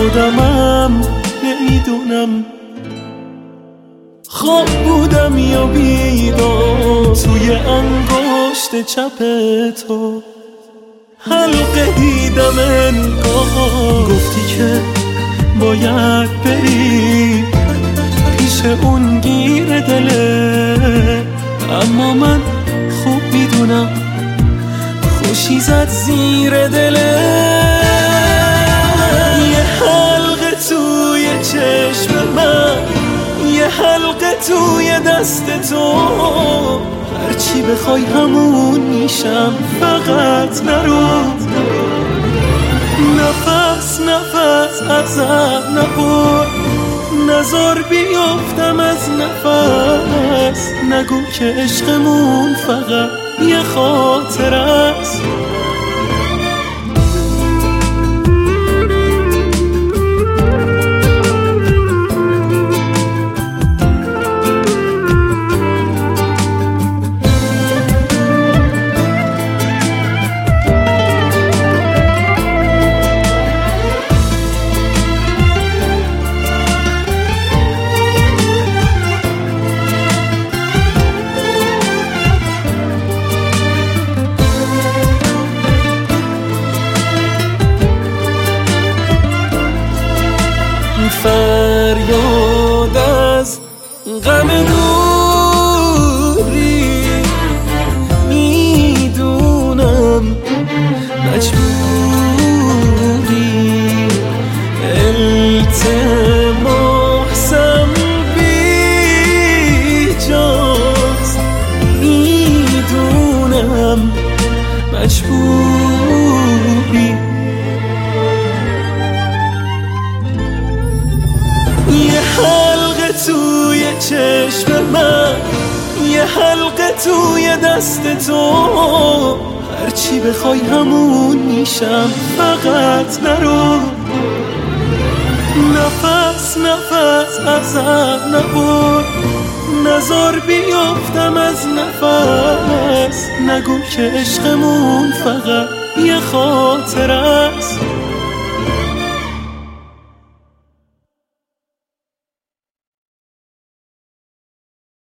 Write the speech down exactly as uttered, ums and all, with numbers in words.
خودمم نمیدونم خواب بودم یا بیدار توی انگشت چپ تو حلقه دیدم انگار گفتی که باید بری پیش اون گیر دله اما من خوب میدونم خوشی زد زیر دله یه حلقه توی چشم من یه حلقه توی دست تو هرچی بخوای همون میشم فقط نرو نفس نفس ازم نبر نزار بیافتم از نفس نگو که عشقمون فقط یه خاطر است فریاد از غم دوری میدونم مجبوری التماسم بیجاست میدونم مجبوری یه حلقه توی چشم من یه حلقه توی دست تو هرچی بخوای همون میشم فقط نرو نفس نفس ازم نبر نزار بیافتم از نفس نگو که عشقمون فقط یه خاطر